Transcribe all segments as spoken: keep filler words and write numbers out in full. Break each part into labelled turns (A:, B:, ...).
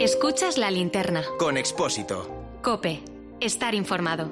A: Escuchas La Linterna.
B: Con Expósito.
A: COPE. Estar informado.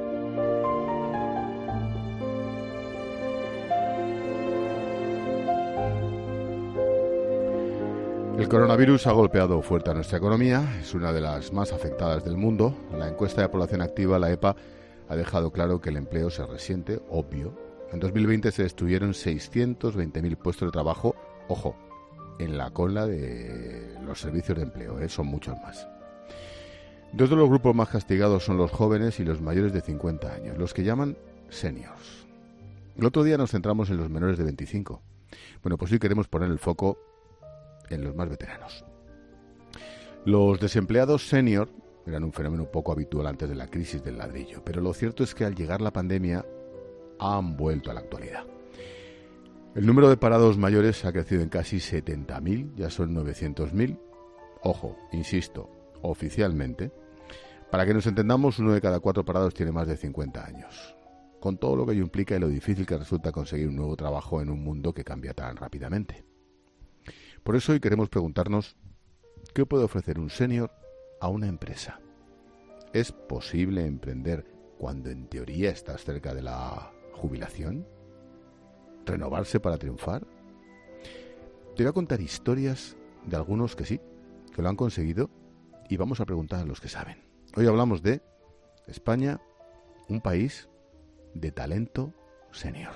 C: El coronavirus ha golpeado fuerte a nuestra economía, es una de las más afectadas del mundo. La encuesta de población activa, la EPA, ha dejado claro que el empleo se resiente, obvio. En dos mil veinte se destruyeron seiscientos veinte mil puestos de trabajo, ojo, en la cola de los servicios de empleo, ¿eh? Son muchos más. Dos de los grupos más castigados son los jóvenes y los mayores de cincuenta años, los que llaman seniors. El otro día nos centramos en los menores de veinticinco. Bueno, pues hoy queremos poner el foco en los más veteranos. Los desempleados senior eran un fenómeno poco habitual antes de la crisis del ladrillo, pero lo cierto es que al llegar la pandemia han vuelto a la actualidad. El número de parados mayores ha crecido en casi setenta mil, ya son novecientos mil. Ojo, insisto, oficialmente. Para que nos entendamos, uno de cada cuatro parados tiene más de cincuenta años, con todo lo que ello implica y lo difícil que resulta conseguir un nuevo trabajo en un mundo que cambia tan rápidamente. Por eso hoy queremos preguntarnos, ¿qué puede ofrecer un senior a una empresa? ¿Es posible emprender cuando en teoría estás cerca de la jubilación? ¿Renovarse para triunfar? Te voy a contar historias de algunos que sí, que lo han conseguido, y vamos a preguntar a los que saben. Hoy hablamos de España, un país de talento senior.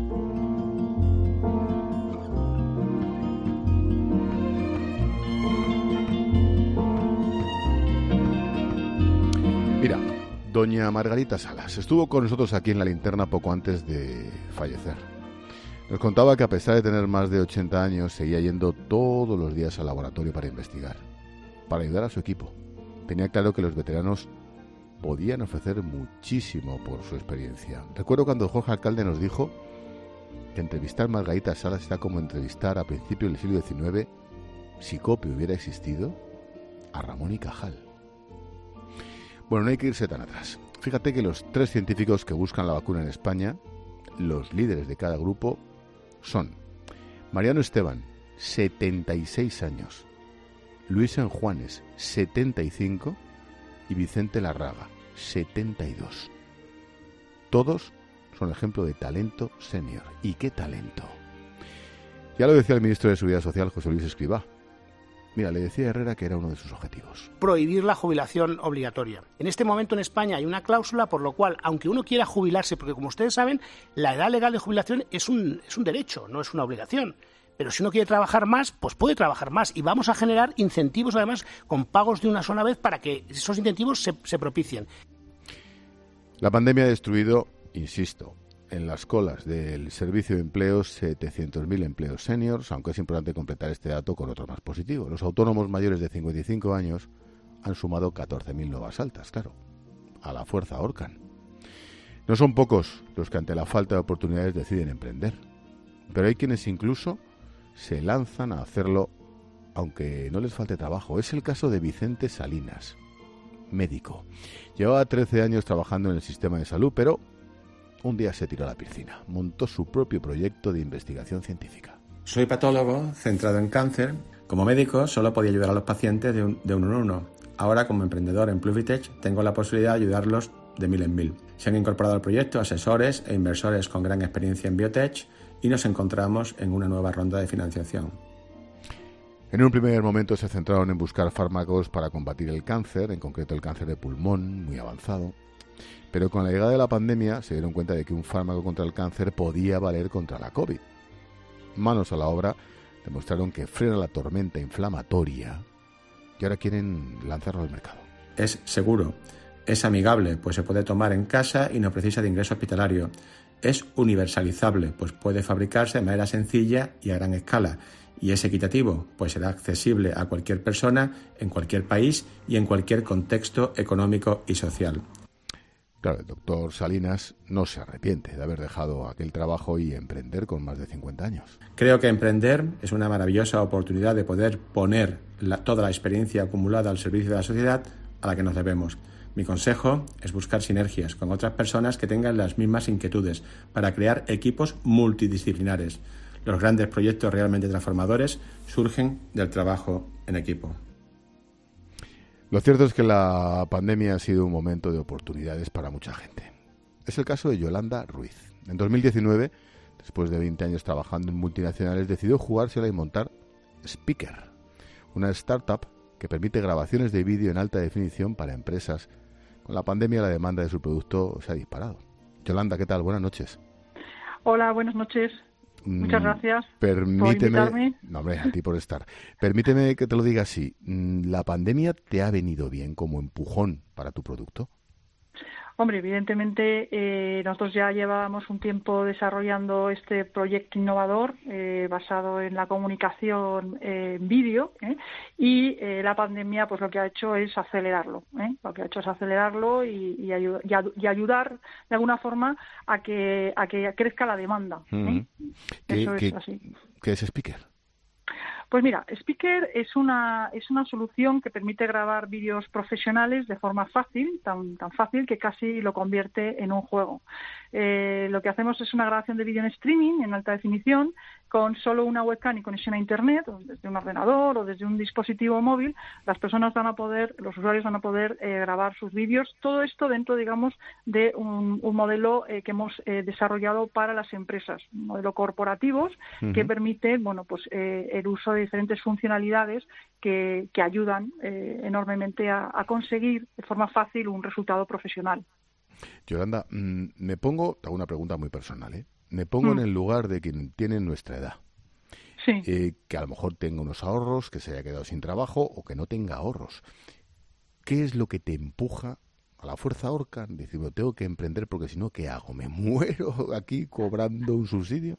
C: Mira, doña Margarita Salas estuvo con nosotros aquí en La Linterna poco antes de fallecer. Nos contaba que a pesar de tener más de ochenta años, seguía yendo todos los días al laboratorio para investigar, para ayudar a su equipo. Tenía claro que los veteranos podían ofrecer muchísimo por su experiencia. Recuerdo cuando Jorge Alcalde nos dijo que entrevistar a Margarita Salas era como entrevistar a principios del siglo diecinueve, si COPE hubiera existido, a Ramón y Cajal. Bueno, no hay que irse tan atrás. Fíjate que los tres científicos que buscan la vacuna en España, los líderes de cada grupo, son Mariano Esteban, setenta y seis años, Luis Enjuanes, setenta y cinco, y Vicente Larraga, setenta y dos. Todos son ejemplo de talento senior. ¿Y qué talento? Ya lo decía el ministro de Seguridad Social, José Luis Escrivá. Mira, le decía Herrera que era uno de sus objetivos.
D: Prohibir la jubilación obligatoria. En este momento en España hay una cláusula por lo cual, aunque uno quiera jubilarse, porque como ustedes saben, la edad legal de jubilación es un, es un derecho, no es una obligación. Pero si uno quiere trabajar más, pues puede trabajar más. Y vamos a generar incentivos, además, con pagos de una sola vez para que esos incentivos se, se propicien.
C: La pandemia ha destruido, insisto, en las colas del Servicio de Empleo setecientos mil empleos seniors, aunque es importante completar este dato con otro más positivo. Los autónomos mayores de cincuenta y cinco años han sumado catorce mil nuevas altas, claro. A la fuerza ahorcan. No son pocos los que ante la falta de oportunidades deciden emprender, pero hay quienes incluso se lanzan a hacerlo aunque no les falte trabajo. Es el caso de Vicente Salinas, médico. Llevaba trece años trabajando en el sistema de salud, pero un día se tiró a la piscina, montó su propio proyecto de investigación científica.
E: Soy patólogo centrado en cáncer. Como médico solo podía ayudar a los pacientes de, un, de uno en uno. Ahora, como emprendedor en Pluvitech, tengo la posibilidad de ayudarlos de mil en mil. Se han incorporado al proyecto asesores e inversores con gran experiencia en biotech y nos encontramos en una nueva ronda de financiación.
C: En un primer momento se centraron en buscar fármacos para combatir el cáncer, en concreto el cáncer de pulmón, muy avanzado. Pero con la llegada de la pandemia se dieron cuenta de que un fármaco contra el cáncer podía valer contra la COVID. Manos a la obra, demostraron que frena la tormenta inflamatoria y ahora quieren lanzarlo al mercado.
E: Es seguro, es amigable, pues se puede tomar en casa y no precisa de ingreso hospitalario. Es universalizable, pues puede fabricarse de manera sencilla y a gran escala. Y es equitativo, pues será accesible a cualquier persona, en cualquier país y en cualquier contexto económico y social.
C: Claro, el doctor Salinas no se arrepiente de haber dejado aquel trabajo y emprender con más de cincuenta años.
E: Creo que emprender es una maravillosa oportunidad de poder poner la, toda la experiencia acumulada al servicio de la sociedad a la que nos debemos. Mi consejo es buscar sinergias con otras personas que tengan las mismas inquietudes para crear equipos multidisciplinares. Los grandes proyectos realmente transformadores surgen del trabajo en equipo.
C: Lo cierto es que la pandemia ha sido un momento de oportunidades para mucha gente. Es el caso de Yolanda Ruiz. En dos mil diecinueve, después de veinte años trabajando en multinacionales, decidió jugársela y montar Speaker, una startup que permite grabaciones de vídeo en alta definición para empresas. Con la pandemia, la demanda de su producto se ha disparado. Yolanda, ¿qué tal? Buenas noches.
B: Hola, buenas noches. Muchas gracias
C: Permíteme,
B: por invitarme.
C: No, hombre, a ti por estar. Permíteme que te lo diga así. ¿La pandemia te ha venido bien como empujón para tu producto?
B: Hombre, evidentemente eh, nosotros ya llevábamos un tiempo desarrollando este proyecto innovador eh, basado en la comunicación eh, en vídeo ¿eh? y eh, la pandemia pues lo que ha hecho es acelerarlo. ¿eh? Lo que ha hecho es acelerarlo y, y, ayud- y, a- y ayudar de alguna forma a que a que crezca la demanda. ¿eh?
C: Mm. ¿Qué,
B: Eso
C: qué,
B: es así.
C: ¿Qué es Speaker?
B: Pues mira, Speaker es una es una solución que permite grabar vídeos profesionales de forma fácil, tan tan fácil que casi lo convierte en un juego. Eh, lo que hacemos es una grabación de vídeo en streaming en alta definición con solo una webcam y conexión a internet, o desde un ordenador o desde un dispositivo móvil. Las personas van a poder, los usuarios van a poder eh, grabar sus vídeos. Todo esto dentro, digamos, de un, un modelo eh, que hemos eh, desarrollado para las empresas, un modelo corporativos uh-huh. que permite, bueno, pues eh, el uso de diferentes funcionalidades que, que ayudan eh, enormemente a, a conseguir de forma fácil un resultado profesional.
C: Yolanda, mmm, me pongo, te hago una pregunta muy personal, ¿eh? Me pongo mm. en el lugar de quien tiene nuestra edad.
B: Sí.
C: Eh, que a lo mejor tenga unos ahorros, que se haya quedado sin trabajo o que no tenga ahorros. ¿Qué es lo que te empuja a la fuerza ahorca? Decir, tengo que emprender porque si no, ¿qué hago? ¿Me muero aquí cobrando un subsidio?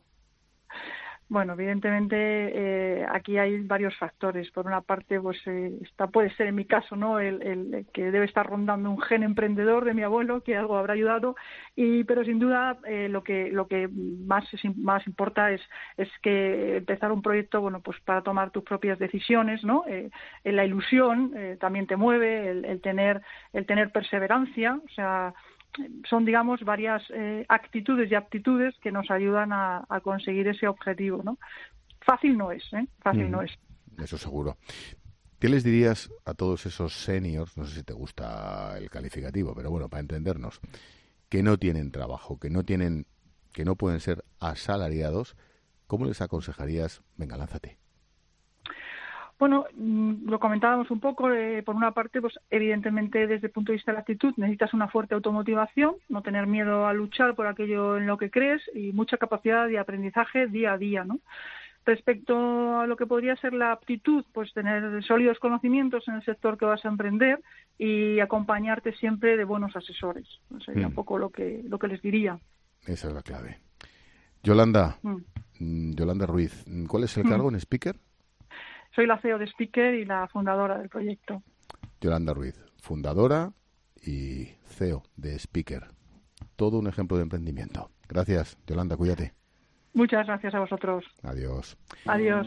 B: Bueno, evidentemente eh, aquí hay varios factores. Por una parte, pues eh, esta puede ser en mi caso, ¿no? El, el, el que debe estar rondando un gen emprendedor de mi abuelo, que algo habrá ayudado. Y pero sin duda eh, lo que lo que más es, más importa es es que empezar un proyecto, bueno, pues para tomar tus propias decisiones, ¿no? Eh, la ilusión eh, también te mueve, el, el tener el tener perseverancia, o sea. Son, digamos, varias eh, actitudes y aptitudes que nos ayudan a, a conseguir ese objetivo, ¿no? Fácil no es, ¿eh? Fácil mm, no es.
C: Eso seguro. ¿Qué les dirías a todos esos seniors, no sé si te gusta el calificativo, pero bueno, para entendernos, que no tienen trabajo, que no tienen, que no pueden ser asalariados? ¿Cómo les aconsejarías? Venga, lánzate.
B: Bueno, lo comentábamos un poco, eh, por una parte, pues evidentemente desde el punto de vista de la actitud necesitas una fuerte automotivación, no tener miedo a luchar por aquello en lo que crees y mucha capacidad de aprendizaje día a día, ¿no? Respecto a lo que podría ser la aptitud, pues tener sólidos conocimientos en el sector que vas a emprender y acompañarte siempre de buenos asesores. Sería mm. un poco lo que lo que les diría.
C: Esa es la clave. Yolanda, mm. Yolanda Ruiz, ¿cuál es el cargo mm. en Speaker?
B: Soy la C E O de Speaker y la fundadora del proyecto.
C: Yolanda Ruiz, fundadora y C E O de Speaker. Todo un ejemplo de emprendimiento. Gracias, Yolanda, cuídate.
B: Muchas gracias a vosotros.
C: Adiós.
B: Adiós.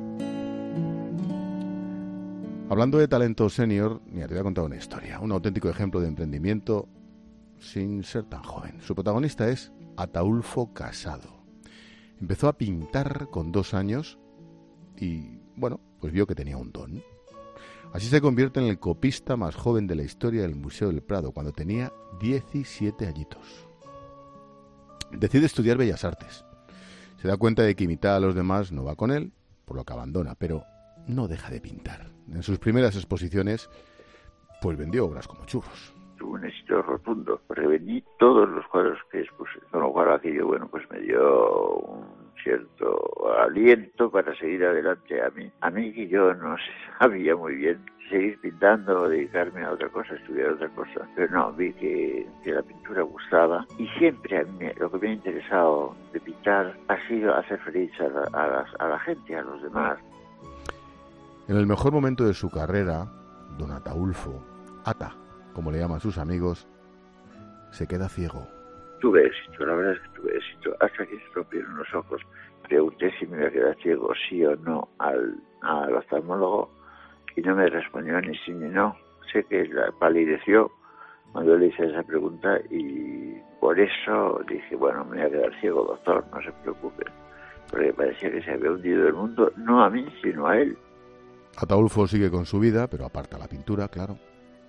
C: Hablando de talento senior, mira, te voy a contar una historia. Un auténtico ejemplo de emprendimiento sin ser tan joven. Su protagonista es Ataúlfo Casado. Empezó a pintar con dos años y, bueno, pues vio que tenía un don. Así se convierte en el copista más joven de la historia del Museo del Prado, cuando tenía diecisiete añitos. Decide estudiar Bellas Artes. Se da cuenta de que imitar a los demás no va con él, por lo que abandona, pero no deja de pintar. En sus primeras exposiciones, pues vendió obras como churros.
F: Tuvo un éxito rotundo, porque vendí todos los cuadros que expuse, con lo cual aquello, bueno, pues me dio un cierto aliento para seguir adelante a mí. A mí que yo no sabía muy bien seguir pintando o dedicarme a otra cosa, estudiar otra cosa, pero no, vi que, que la pintura gustaba y siempre a mí lo que me ha interesado de pintar ha sido hacer feliz a la, a las, a la gente, a los demás.
C: En el mejor momento de su carrera, don Ataúlfo, Ata, como le llaman sus amigos, se queda ciego.
F: Tuve éxito, la verdad es que tuve éxito, hasta que se rompieron los ojos. Pregunté si me iba a quedar ciego, sí o no, al, al oftalmólogo, y no me respondió ni sí ni no. Sé que la palideció cuando le hice esa pregunta y por eso dije, bueno, me voy a quedar ciego, doctor, no se preocupe, porque parecía que se había hundido el mundo, no a mí, sino a él.
C: Ataúlfo sigue con su vida, pero aparta la pintura, claro,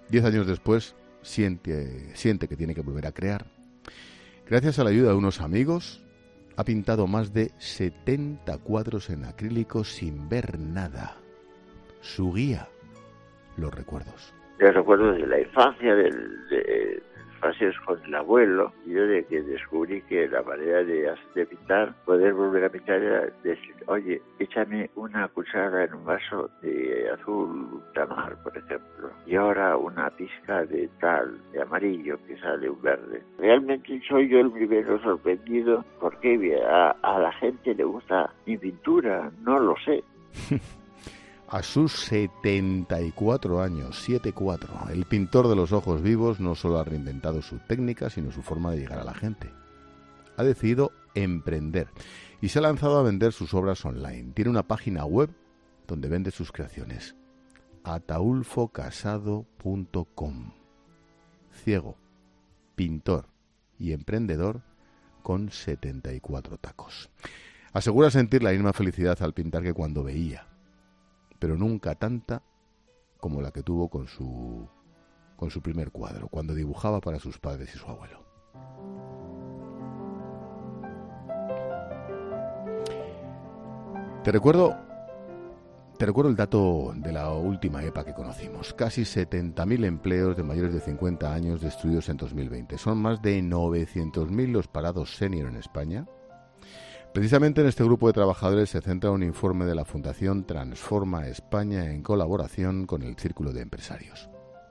C: Diez años después, siente, siente que tiene que volver a crear. Gracias a la ayuda de unos amigos, ha pintado más de setenta cuadros en acrílico sin ver nada. Su guía, los recuerdos.
F: Los recuerdos de la infancia, del, de paseos con el abuelo, y yo de que descubrí que la manera de, de pintar, poder volver a pintar era decir, oye, échame una cuchara en un vaso de azul tamar, por ejemplo, y ahora una pizca de tal, de amarillo, que sale un verde. Realmente soy yo el primero sorprendido porque a, a la gente le gusta mi pintura, no lo sé.
C: A sus setenta y cuatro años, siete cuatro, el pintor de los ojos vivos no solo ha reinventado su técnica, sino su forma de llegar a la gente. Ha decidido emprender y se ha lanzado a vender sus obras online. Tiene una página web donde vende sus creaciones. ataulfo casado punto com. Ciego, pintor y emprendedor con setenta y cuatro tacos. Asegura sentir la misma felicidad al pintar que cuando veía, pero nunca tanta como la que tuvo con su con su primer cuadro, cuando dibujaba para sus padres y su abuelo. Te recuerdo, te recuerdo el dato de la última EPA que conocimos. Casi setenta mil empleos de mayores de cincuenta años destruidos en dos mil veinte. Son más de novecientos mil los parados senior en España. Precisamente en este grupo de trabajadores se centra un informe de la Fundación Transforma España en colaboración con el Círculo de Empresarios.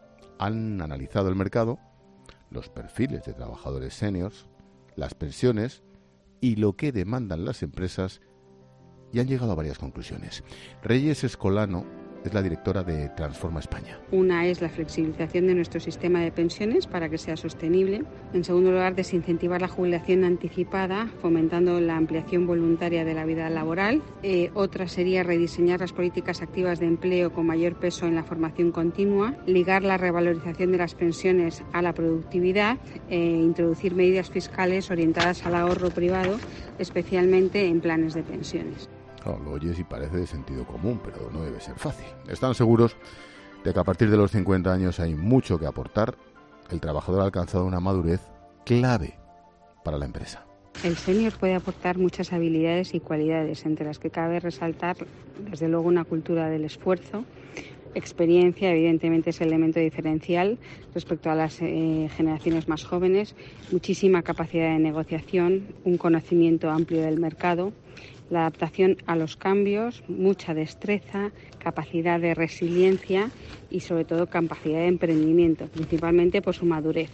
C: Han analizado el mercado, los perfiles de trabajadores seniors, las pensiones y lo que demandan las empresas y han llegado a varias conclusiones. Reyes Escolano es la directora de Transforma España.
G: Una es la flexibilización de nuestro sistema de pensiones para que sea sostenible. En segundo lugar, desincentivar la jubilación anticipada, fomentando la ampliación voluntaria de la vida laboral. Eh, otra sería rediseñar las políticas activas de empleo con mayor peso en la formación continua, ligar la revalorización de las pensiones a la productividad e introducir medidas fiscales orientadas al ahorro privado, especialmente en planes de pensiones.
C: Claro, lo oyes y parece de sentido común, pero no debe ser fácil. Están seguros de que a partir de los cincuenta años hay mucho que aportar. El trabajador ha alcanzado una madurez clave para la empresa.
G: El senior puede aportar muchas habilidades y cualidades, entre las que cabe resaltar, desde luego, una cultura del esfuerzo. Experiencia, evidentemente, es el elemento diferencial respecto a las eh, generaciones más jóvenes. Muchísima capacidad de negociación, un conocimiento amplio del mercado, la adaptación a los cambios, mucha destreza, capacidad de resiliencia y, sobre todo, capacidad de emprendimiento, principalmente por su madurez.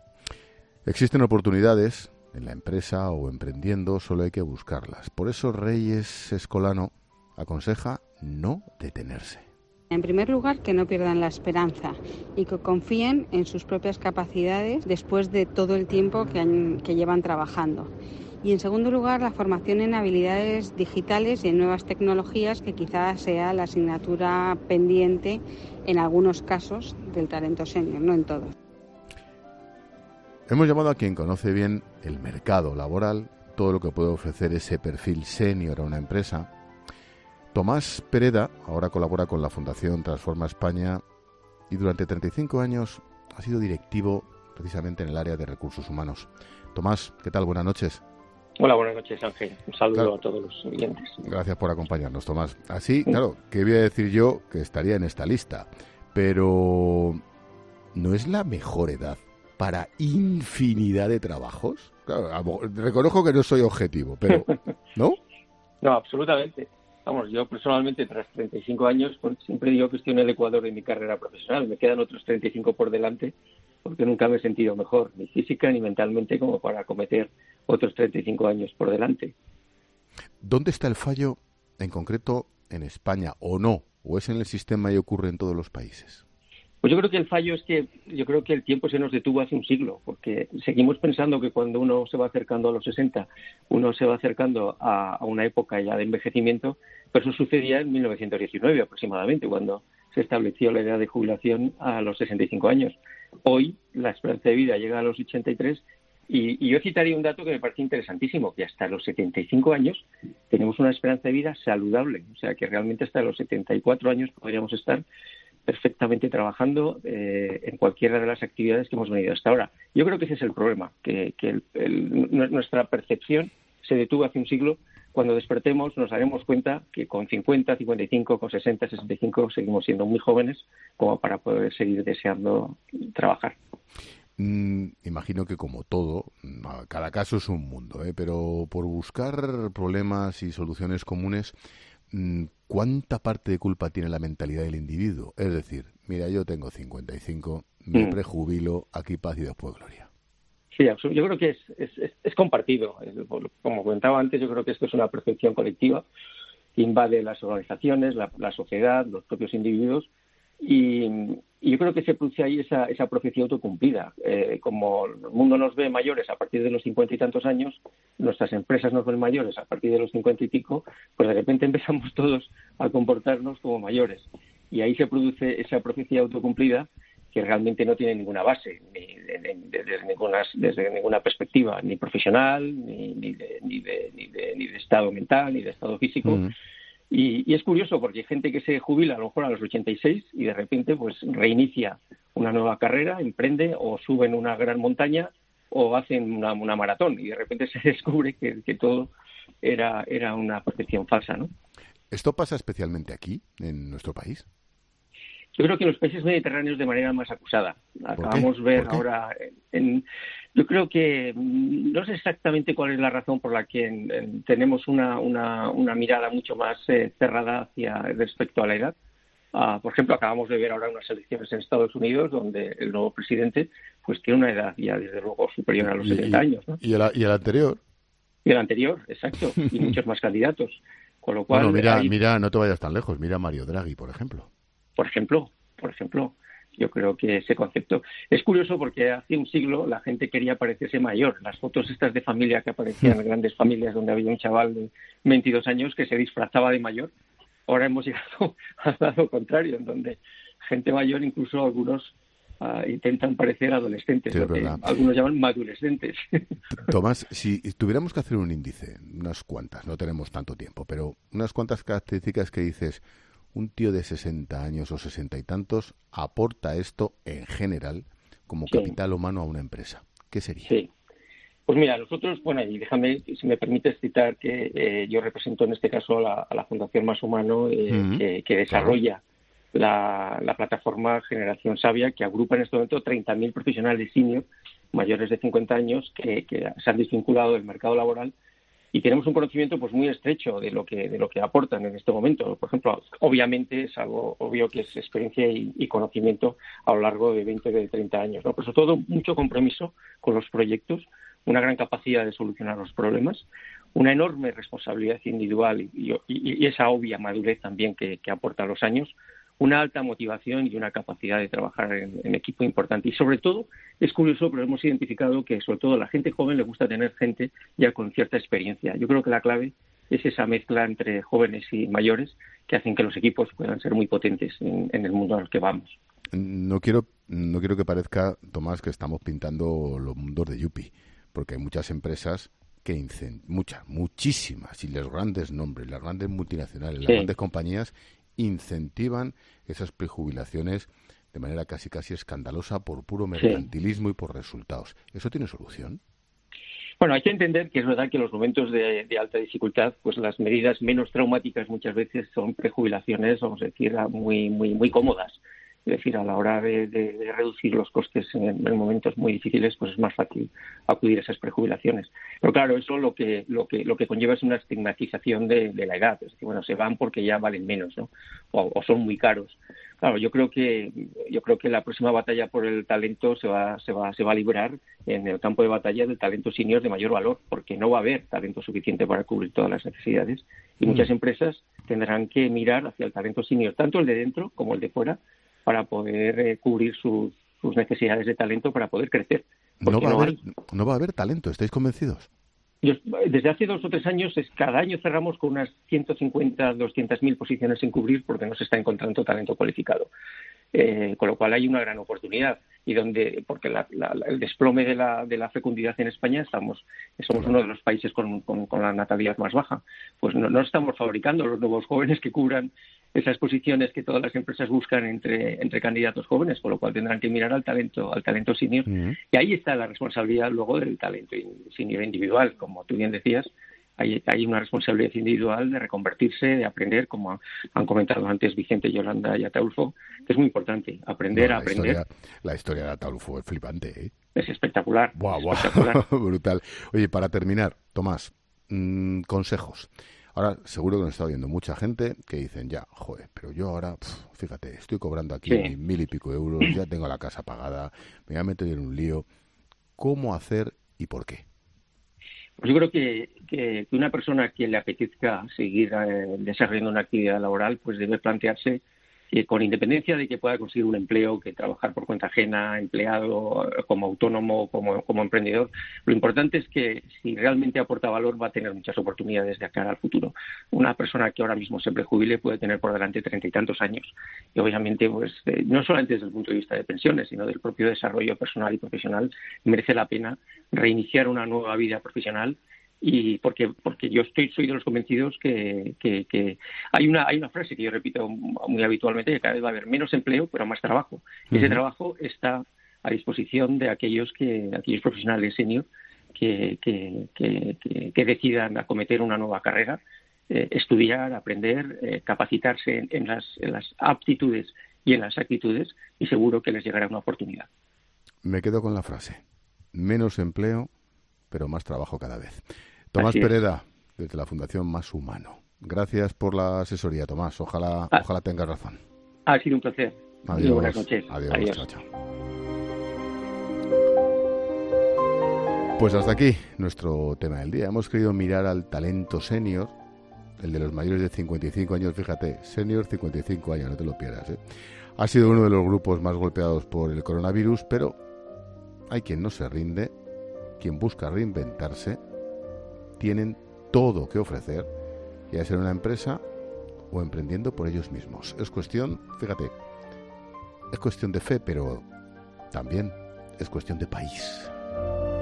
C: Existen oportunidades en la empresa o emprendiendo, solo hay que buscarlas. Por eso Reyes Escolano aconseja no detenerse.
G: En primer lugar, que no pierdan la esperanza y que confíen en sus propias capacidades después de todo el tiempo que, han, que llevan trabajando. Y en segundo lugar, la formación en habilidades digitales y en nuevas tecnologías, que quizás sea la asignatura pendiente en algunos casos del talento senior, no en todos.
C: Hemos llamado a quien conoce bien el mercado laboral, todo lo que puede ofrecer ese perfil senior a una empresa. Tomás Pereda ahora colabora con la Fundación Transforma España y durante treinta y cinco años ha sido directivo precisamente en el área de recursos humanos. Tomás, ¿qué tal? Buenas noches.
H: Hola, buenas noches, Ángel. Un saludo
C: claro.
H: a todos los oyentes.
C: Gracias por acompañarnos, Tomás. Así, claro, ¿qué voy a decir yo que estaría en esta lista? Pero ¿no es la mejor edad para infinidad de trabajos? Claro, reconozco que no soy objetivo, pero ¿no?
H: No, absolutamente. Vamos, yo personalmente, tras treinta y cinco años, pues, siempre digo que estoy en el ecuador de mi carrera profesional. Me quedan otros treinta y cinco por delante, porque nunca me he sentido mejor, ni física ni mentalmente, como para acometer otros treinta y cinco años por delante.
C: ¿Dónde está el fallo, en concreto, en España, o no? ¿O es en el sistema y ocurre en todos los países?
H: Pues yo creo que el fallo es que yo creo que el tiempo se nos detuvo hace un siglo, porque seguimos pensando que cuando uno se va acercando a los sesenta, uno se va acercando a, a una época ya de envejecimiento, pero eso sucedía en mil novecientos diecinueve aproximadamente, cuando se estableció la edad de jubilación a los sesenta y cinco años. Hoy la esperanza de vida llega a los ochenta y tres y, y yo citaría un dato que me parece interesantísimo, que hasta los setenta y cinco años tenemos una esperanza de vida saludable, o sea que realmente hasta los setenta y cuatro años podríamos estar perfectamente trabajando eh, en cualquiera de las actividades que hemos venido hasta ahora. Yo creo que ese es el problema, que, que el, el, nuestra percepción se detuvo hace un siglo. Cuando despertemos nos daremos cuenta que con cincuenta, cincuenta y cinco, con sesenta, sesenta y cinco seguimos siendo muy jóvenes como para poder seguir deseando trabajar.
C: Mm, imagino que como todo, cada caso es un mundo, ¿eh? Pero por buscar problemas y soluciones comunes, ¿cuánta parte de culpa tiene la mentalidad del individuo? Es decir, mira, yo tengo cincuenta y cinco, me mm. prejubilo, aquí paz y después gloria.
H: Sí, yo creo que es, es, es compartido. Como comentaba antes, yo creo que esto es una percepción colectiva que invade las organizaciones, la, la sociedad, los propios individuos, y, y yo creo que se produce ahí esa, esa profecía autocumplida. Eh, como el mundo nos ve mayores a partir de los cincuenta y tantos años, nuestras empresas nos ven mayores a partir de los cincuenta y pico, pues de repente empezamos todos a comportarnos como mayores. Y ahí se produce esa profecía autocumplida que realmente no tiene ninguna base, ni desde de, de, de ninguna, desde ninguna perspectiva, ni profesional, ni, ni, de, ni, de, ni, de, ni de estado mental, ni de estado físico. Mm. Y, y es curioso porque hay gente que se jubila a lo mejor a los ochenta y seis y de repente pues reinicia una nueva carrera, emprende o suben una gran montaña o hacen una, una maratón y de repente se descubre que, que todo era, era una percepción falsa, ¿no?
C: ¿Esto pasa especialmente aquí, en nuestro país?
H: Yo creo que en los países mediterráneos de manera más acusada. Acabamos de ver ahora... En, yo creo que no sé exactamente cuál es la razón por la que en, en, tenemos una, una, una mirada mucho más eh, cerrada hacia respecto a la edad. Uh, por ejemplo, acabamos de ver ahora unas elecciones en Estados Unidos donde el nuevo presidente pues tiene una edad ya desde luego superior a los
C: y,
H: setenta años, ¿no?
C: ¿Y el, y el anterior?
H: Y el anterior, exacto. Y muchos más candidatos. Con lo cual,
C: bueno, mira,
H: hay...
C: mira, no te vayas tan lejos. Mira a Mario Draghi, por ejemplo.
H: Por ejemplo, por ejemplo, yo creo que ese concepto es curioso porque hace un siglo la gente quería parecerse mayor. Las fotos estas de familia que aparecían en grandes familias donde había un chaval de veintidós años que se disfrazaba de mayor. Ahora hemos llegado al lado contrario, en donde gente mayor, incluso algunos uh, intentan parecer adolescentes, sí, lo que algunos llaman madolescentes.
C: Tomás, si tuviéramos que hacer un índice, unas cuantas, no tenemos tanto tiempo, pero unas cuantas características que dices... Un tío de sesenta años o sesenta y tantos aporta esto en general como sí. capital humano a una empresa. ¿Qué sería?
H: Sí. Pues mira, nosotros, bueno, y déjame, si me permites citar que eh, yo represento en este caso a la, a la Fundación Más Humano eh, uh-huh. que, que desarrolla claro. la, la plataforma Generación Sabia, que agrupa en este momento treinta mil profesionales senior mayores de cincuenta años que, que se han desvinculado del mercado laboral. Y tenemos un conocimiento pues muy estrecho de lo que de lo que aportan en este momento. Por ejemplo, obviamente es algo obvio que es experiencia y, y conocimiento a lo largo de veinte, de treinta años, ¿no? Pero sobre todo mucho compromiso con los proyectos, una gran capacidad de solucionar los problemas, una enorme responsabilidad individual y, y, y esa obvia madurez también que, que aporta los años, una alta motivación y una capacidad de trabajar en, en equipo importante. Y sobre todo, es curioso, pero hemos identificado que sobre todo a la gente joven le gusta tener gente ya con cierta experiencia. Yo creo que la clave es esa mezcla entre jóvenes y mayores que hacen que los equipos puedan ser muy potentes en, en el mundo al que vamos.
C: No quiero, no quiero que parezca, Tomás, que estamos pintando los mundos de Yupi, porque hay muchas empresas que incent- muchas, muchísimas, y los grandes nombres, las grandes multinacionales, las sí. grandes compañías incentivan esas prejubilaciones de manera casi casi escandalosa por puro mercantilismo sí. y por resultados. ¿Eso tiene solución?
H: Bueno, hay que entender que es verdad que en los momentos de, de alta dificultad, pues las medidas menos traumáticas muchas veces son prejubilaciones, vamos a decir, muy muy muy cómodas. Es decir, a la hora de, de, de reducir los costes en, en momentos muy difíciles, pues es más fácil acudir a esas prejubilaciones. Pero claro, eso lo que lo que lo que conlleva es una estigmatización de, de la edad. Es decir, bueno, se van porque ya valen menos, ¿no? O, o son muy caros. Claro, yo creo que yo creo que la próxima batalla por el talento se va se va se va a librar en el campo de batalla del talento senior de mayor valor, porque no va a haber talento suficiente para cubrir todas las necesidades y muchas empresas tendrán que mirar hacia el talento senior, tanto el de dentro como el de fuera, para poder eh, cubrir sus, sus necesidades de talento para poder crecer.
C: No va, no, a haber, hay... no va a haber talento, ¿estáis convencidos?
H: Yo, desde hace dos o tres años, es, cada año cerramos con unas ciento cincuenta, doscientas mil posiciones sin cubrir porque no se está encontrando talento cualificado. Eh, con lo cual hay una gran oportunidad. y donde, porque la, la, el desplome de la, de la fecundidad en España, estamos somos uno de los países con, con, con la natalidad más baja. Pues no, no estamos fabricando los nuevos jóvenes que cubran esas posiciones que todas las empresas buscan entre, entre candidatos jóvenes, con lo cual tendrán que mirar al talento, al talento senior. Uh-huh. Y ahí está la responsabilidad luego del talento senior individual, como tú bien decías. Hay, hay una responsabilidad individual de reconvertirse, de aprender, como han comentado antes Vicente, Yolanda y Ataulfo, que es muy importante, aprender
C: no,
H: a aprender.
C: Historia, la historia de Ataulfo es flipante, ¿eh?
H: Es espectacular.
C: Buah, buah.
H: Espectacular.
C: Brutal. Oye, para terminar, Tomás, mmm, consejos. Ahora, seguro que nos está viendo mucha gente que dicen, ya, joder, pero yo ahora, pf, fíjate, estoy cobrando aquí sí. mil y pico euros, ya tengo la casa pagada, me voy a meter en un lío. ¿Cómo hacer y por qué?
H: Pues yo creo que, que, que una persona que le apetezca seguir eh, desarrollando una actividad laboral, pues debe plantearse que con independencia de que pueda conseguir un empleo, que trabajar por cuenta ajena, empleado, como autónomo, como, como emprendedor, lo importante es que si realmente aporta valor va a tener muchas oportunidades de cara al futuro. Una persona que ahora mismo se prejubile puede tener por delante treinta y tantos años y obviamente pues eh, no solamente desde el punto de vista de pensiones, sino del propio desarrollo personal y profesional, merece la pena reiniciar una nueva vida profesional. Y porque porque yo estoy soy de los convencidos que, que, que hay una hay una frase que yo repito muy habitualmente, que cada vez va a haber menos empleo pero más trabajo. Y uh-huh. ese trabajo está a disposición de aquellos que aquellos profesionales senior que que, que, que, que decidan acometer una nueva carrera, eh, estudiar, aprender, eh, capacitarse en, en las en las aptitudes y en las actitudes, y seguro que les llegará una oportunidad.
C: Me quedo con la frase: menos empleo pero más trabajo cada vez. Tomás Pereda, desde la Fundación Más Humano. Gracias por la asesoría, Tomás. Ojalá, ah, ojalá tengas razón.
H: Ha sido un placer.
C: Adiós.
H: Buenas noches.
C: Adiós.
H: Adiós.
C: Chao, chao. Pues hasta aquí nuestro tema del día. Hemos querido mirar al talento senior, el de los mayores de cincuenta y cinco años. Fíjate, senior cincuenta y cinco años, no te lo pierdas, ¿eh? Ha sido uno de los grupos más golpeados por el coronavirus, pero hay quien no se rinde, quien busca reinventarse. Tienen todo que ofrecer, ya sea en una empresa o emprendiendo por ellos mismos. Es cuestión, fíjate, es cuestión de fe, pero también es cuestión de país.